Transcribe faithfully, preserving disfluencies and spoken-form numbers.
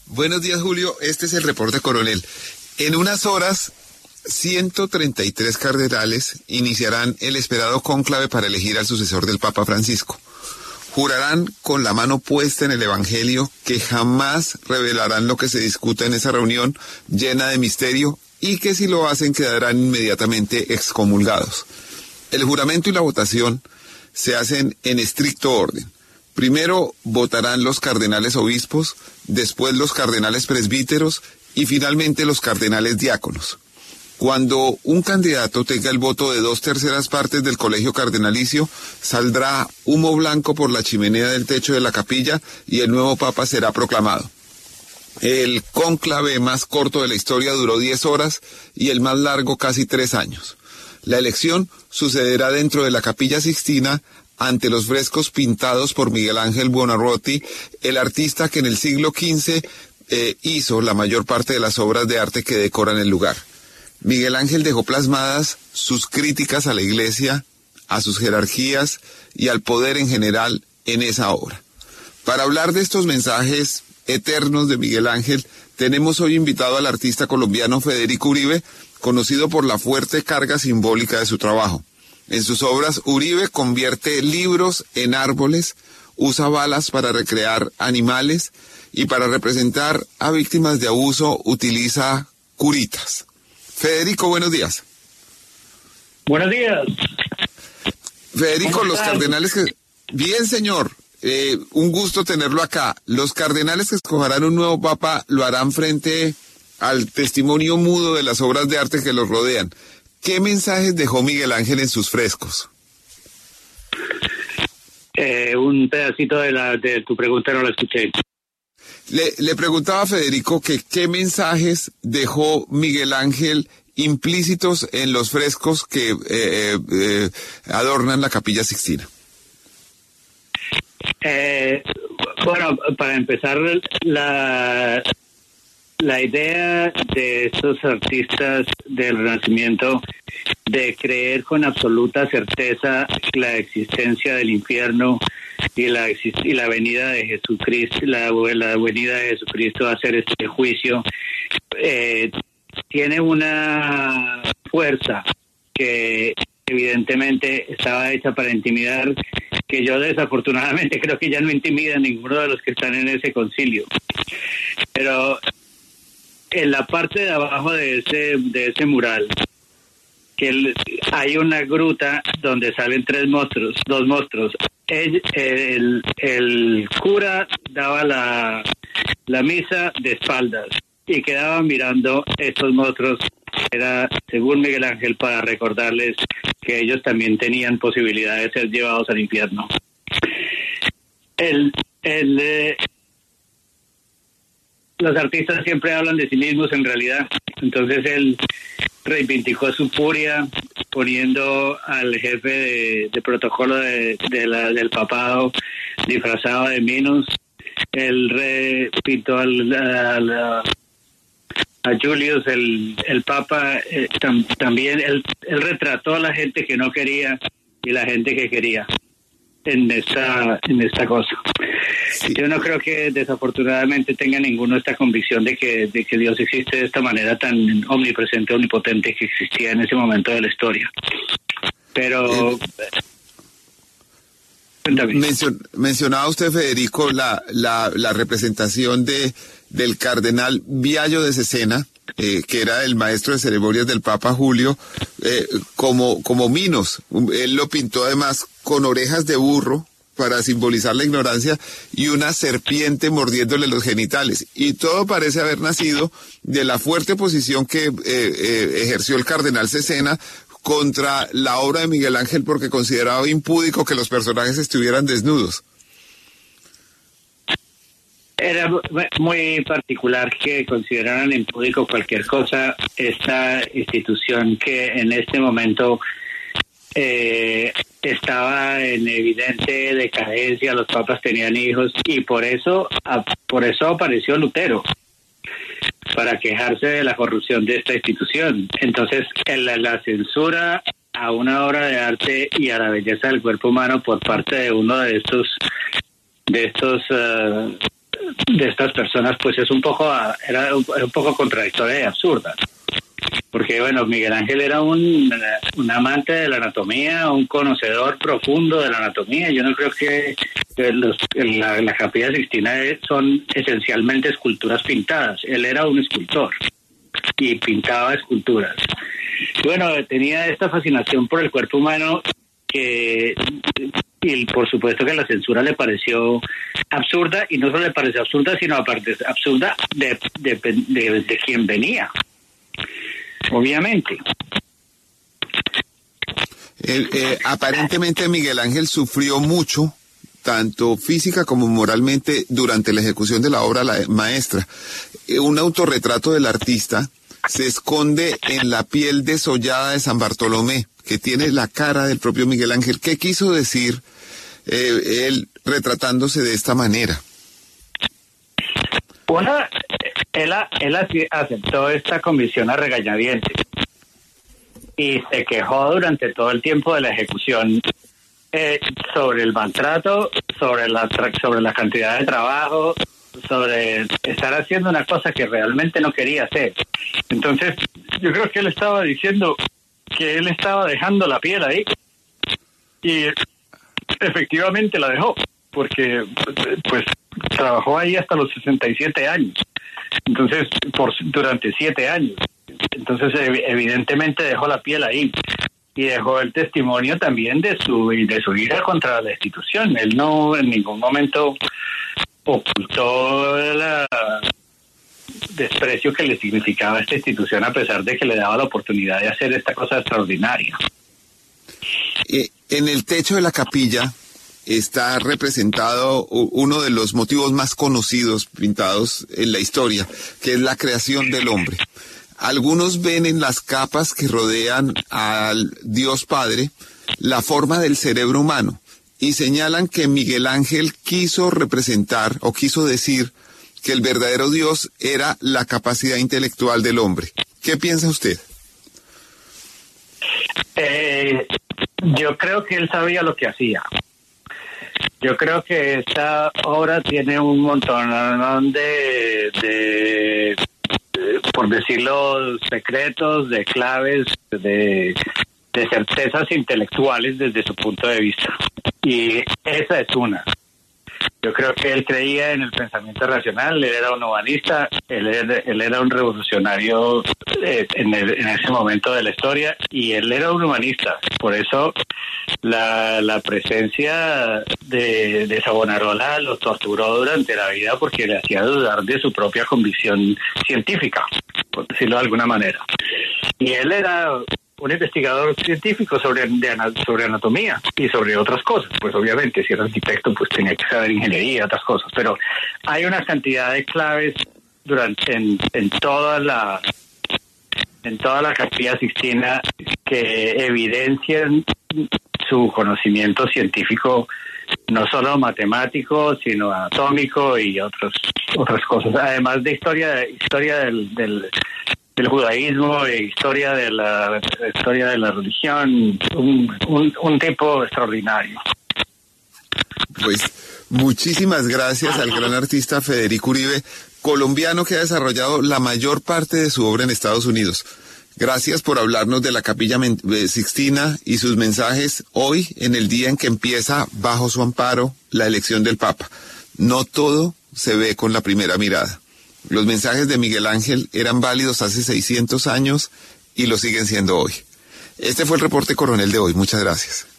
Buenos días, Julio. Este es el reporte, coronel. En unas horas, ciento treinta y tres cardenales iniciarán el esperado cónclave para elegir al sucesor del Papa Francisco. Jurarán con la mano puesta en el Evangelio que jamás revelarán lo que se discuta en esa reunión llena de misterio y que si lo hacen quedarán inmediatamente excomulgados. El juramento y la votación se hacen en estricto orden. Primero votarán los cardenales obispos, después los cardenales presbíteros y finalmente los cardenales diáconos. Cuando un candidato tenga el voto de dos terceras partes del colegio cardenalicio, saldrá humo blanco por la chimenea del techo de la capilla y el nuevo papa será proclamado. El cónclave más corto de la historia duró diez horas y el más largo casi tres años. La elección sucederá dentro de la Capilla Sixtina ante los frescos pintados por Miguel Ángel Buonarroti, el artista que en el siglo quince eh, hizo la mayor parte de las obras de arte que decoran el lugar. Miguel Ángel dejó plasmadas sus críticas a la Iglesia, a sus jerarquías y al poder en general en esa obra. Para hablar de estos mensajes eternos de Miguel Ángel, tenemos hoy invitado al artista colombiano Federico Uribe, conocido por la fuerte carga simbólica de su trabajo. En sus obras, Uribe convierte libros en árboles, usa balas para recrear animales y para representar a víctimas de abuso utiliza curitas. Federico, buenos días. Buenos días. Federico, los cardenales que... Bien, señor. Eh, un gusto tenerlo acá. Los cardenales que escogerán un nuevo papa lo harán frente al testimonio mudo de las obras de arte que los rodean. ¿Qué mensajes dejó Miguel Ángel en sus frescos? Eh, un pedacito de, la, de tu pregunta no lo escuché. Le, le preguntaba a Federico que qué mensajes dejó Miguel Ángel implícitos en los frescos que eh, eh, adornan la Capilla Sixtina. Eh, bueno, para empezar, la, la idea de estos artistas del Renacimiento de creer con absoluta certeza la existencia del infierno y la y la venida de Jesucristo, la, la venida de Jesucristo a hacer este juicio, eh, tiene una fuerza que evidentemente estaba hecha para intimidar, que yo desafortunadamente creo que ya no intimida a ninguno de los que están en ese concilio. Pero en la parte de abajo de ese de ese mural, que el, hay una gruta donde salen tres monstruos, dos monstruos. El, el, el cura daba la, la misa de espaldas y quedaba mirando estos monstruos. Era, según Miguel Ángel, para recordarles que ellos también tenían posibilidad de ser llevados al infierno. El, el, eh, los artistas siempre hablan de sí mismos en realidad. Entonces él reivindicó su furia poniendo al jefe de, de protocolo de, de la, del papado disfrazado de Minos. Él re, pintó al, al, a, a Julius, el, el papa, eh, tam, también él, él retrató a la gente que no quería y la gente que quería en esta en esta cosa. Sí. Yo no creo que desafortunadamente tenga ninguno esta convicción de que de que Dios existe de esta manera tan omnipresente, omnipotente que existía en ese momento de la historia. Pero eh, mencion, mencionaba usted, Federico, la la la representación de del cardenal Viallo de Cesena, eh, que era el maestro de ceremonias del Papa Julio, eh, como como Minos. Él lo pintó además con orejas de burro para simbolizar la ignorancia y una serpiente mordiéndole los genitales. Y todo parece haber nacido de la fuerte oposición que eh, eh, ejerció el cardenal Cesena contra la obra de Miguel Ángel porque consideraba impúdico que los personajes estuvieran desnudos. Era muy particular que consideraran impúdico cualquier cosa. Esta institución que en este momento eh, estaba en evidente decadencia, los papas tenían hijos y por eso, por eso apareció Lutero, para quejarse de la corrupción de esta institución. Entonces, la, la censura a una obra de arte y a la belleza del cuerpo humano por parte de uno de estos de estos uh, de estas personas pues es un poco, era un, un poco contradictoria y absurda. Porque, bueno, Miguel Ángel era un, un amante de la anatomía, un conocedor profundo de la anatomía. Yo no creo que, que los, la, la Capilla Sixtina son esencialmente esculturas pintadas. Él era un escultor y pintaba esculturas. Y bueno, tenía esta fascinación por el cuerpo humano que, y por supuesto que la censura le pareció absurda, y no solo le pareció absurda, sino aparte absurda de, de, de, de quien venía. Obviamente. Eh, eh, aparentemente Miguel Ángel sufrió mucho, tanto física como moralmente, durante la ejecución de la obra la maestra. Eh, un autorretrato del artista se esconde en la piel desollada de San Bartolomé, que tiene la cara del propio Miguel Ángel. ¿Qué quiso decir eh, él retratándose de esta manera? Una, él, él aceptó esta comisión a regañadientes y se quejó durante todo el tiempo de la ejecución eh, sobre el maltrato, sobre la, sobre la cantidad de trabajo, sobre estar haciendo una cosa que realmente no quería hacer. Entonces, yo creo que él estaba diciendo que él estaba dejando la piel ahí, y efectivamente la dejó, porque pues trabajó ahí hasta los sesenta y siete años, entonces por durante siete años, entonces evidentemente dejó la piel ahí y dejó el testimonio también de su de su ira contra la institución. Él no en ningún momento ocultó el desprecio que le significaba esta institución, a pesar de que le daba la oportunidad de hacer esta cosa extraordinaria. Eh, en el techo de la capilla está representado uno de los motivos más conocidos pintados en la historia, que es la creación del hombre. Algunos ven en las capas que rodean al Dios Padre la forma del cerebro humano y señalan que Miguel Ángel quiso representar o quiso decir que el verdadero Dios era la capacidad intelectual del hombre. ¿Qué piensa usted? Eh, yo creo que él sabía lo que hacía. Yo creo que esta obra tiene un montón de, de, de, por decirlo, secretos, de claves, de, de certezas intelectuales desde su punto de vista. Y esa es una. Yo creo que él creía en el pensamiento racional, él era un humanista, él era, él era un revolucionario eh, en, el, en ese momento de la historia, y él era un humanista. Por eso la, la presencia de, de Savonarola lo torturó durante la vida, porque le hacía dudar de su propia convicción científica, por decirlo de alguna manera. Y él era un investigador científico sobre, de, sobre anatomía y sobre otras cosas. Pues obviamente, si era arquitecto, pues tenía que saber ingeniería y otras cosas. Pero hay una cantidad de claves durante en, en toda la en toda la Capilla Sixtina que evidencian su conocimiento científico, no solo matemático, sino anatómico y otros otras cosas. Además de historia historia del, del del judaísmo e historia de la historia de la religión, un, un, un tipo extraordinario. Pues muchísimas gracias al gran artista Federico Uribe, colombiano que ha desarrollado la mayor parte de su obra en Estados Unidos. Gracias por hablarnos de la Capilla Sixtina y sus mensajes hoy, en el día en que empieza, bajo su amparo, la elección del Papa. No todo se ve con la primera mirada. Los mensajes de Miguel Ángel eran válidos hace seiscientos años y lo siguen siendo hoy. Este fue el reporte Coronel de hoy. Muchas gracias.